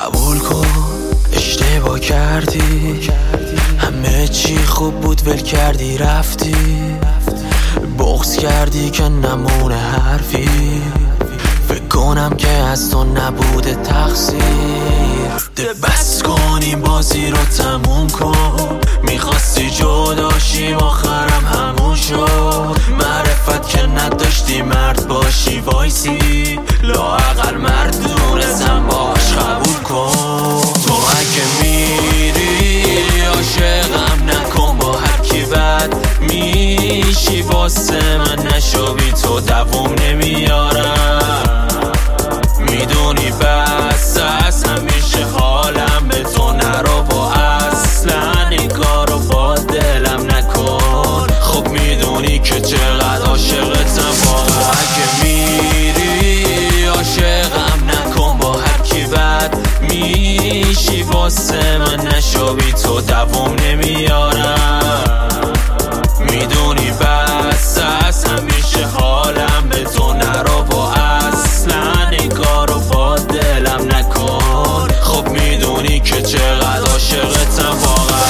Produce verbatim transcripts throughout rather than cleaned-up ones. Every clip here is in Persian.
قبول کن اشتباه کردی، همه چی خوب بود ول کردی رفتی، بغض کردی که نمونه حرفی، فکر کنم که از تو نبوده تقصیر. ده بس کن این بازی رو تموم کن، میخواستی جداشیم آخرم همون شد. معرفت که نداشتی مرد باشی وایسی، لااقل مردونستم باش قبول کن. تو اگه میری عاشقم نکن با هر کی بد میشی، واسه من نشو بی تو دووم نمیارم. میدونی بس از همیشه حالم به تو نرو و اصلا نگارو با دلم نکن. خب میدونی که چقدر عاشقتم واقعا. اگه میری عاشقم نکن با هر کی بد میشی، واسه من نشو بی تو دووم نمیارم. میدونی بس از همیشه حالم به تو نرو و اصلا نگارو با دلم نکن. خب میدونی که چقدر عاشقتم واقعا.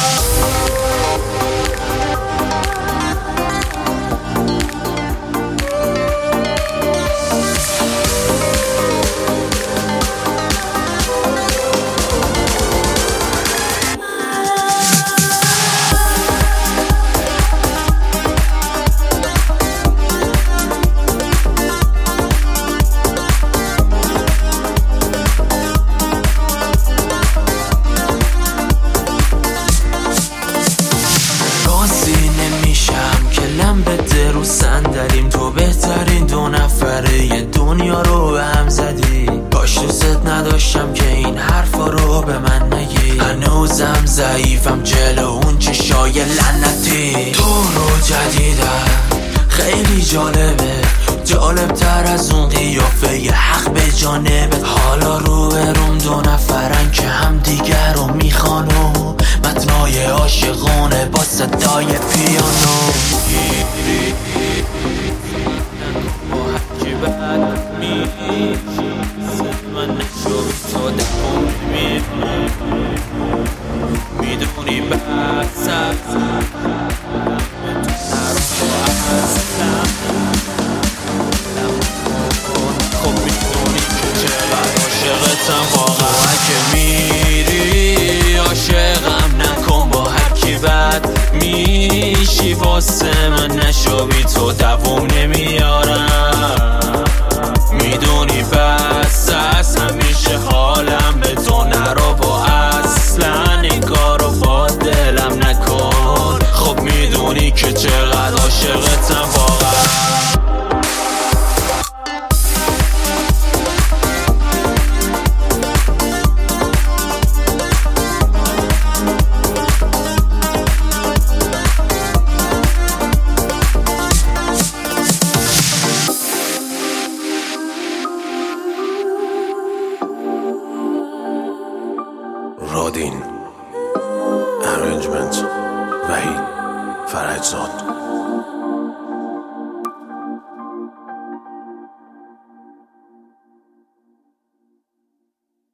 رو صندلیم تو بهترین دو نفره دنیا رو به هم زدی. کاش دوست نداشتم که این حرفا رو به من نگی. هنوزم ضعیفم جلو اون چشای لعنتی. تو رو جدیدم خیلی جالبه، جالب تر از اون قیافه ی حق به جانبه. حالا رو بروم دو نفرن که هم دیگر رو میخوان و متنای عاشقونه با صدای پیانو. میدونی بس خب میدونی که چقدر عاشقتم واقعا. اگه میری عاشقم نکن با هر کی بد میشی، واسه من نشو بی تو دووم نمیارم. میدونی بس از همیشه حالم به تو نرو و اصلا نگارو با دلم نکن. خب میدونی که چقدر عاشقتم واقعا. رادین ارنجمنت وحید فرجزاد.